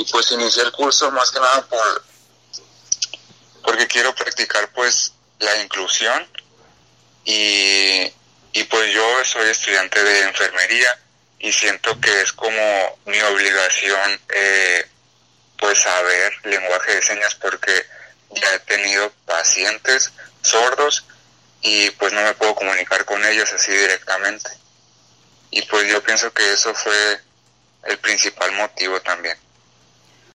y pues inicié el curso más que nada porque quiero practicar pues la inclusión y pues yo soy estudiante de enfermería y siento que es como mi obligación pues saber lenguaje de señas porque ya he tenido pacientes sordos y pues no me puedo comunicar con ellos así directamente. Y pues yo pienso que eso fue el principal motivo también.